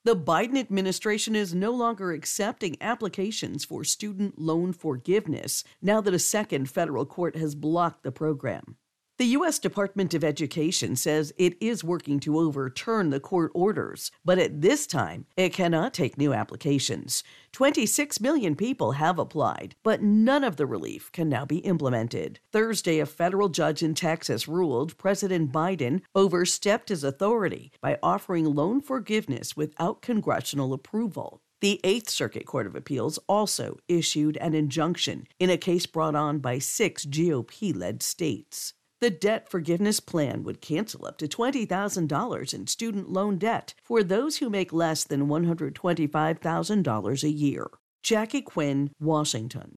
The Biden administration is no longer accepting applications for student loan forgiveness now that a second federal court has blocked the program. The U.S. Department of Education says it is working to overturn the court orders, but at this time, it cannot take new applications. 26 million people have applied, but none of the relief can now be implemented. Thursday, a federal judge in Texas ruled President Biden overstepped his authority by offering loan forgiveness without congressional approval. The Eighth Circuit Court of Appeals also issued an injunction in a case brought on by 6 GOP-led states. The debt forgiveness plan would cancel up to $20,000 in student loan debt for those who make less than $125,000 a year. Jackie Quinn, Washington.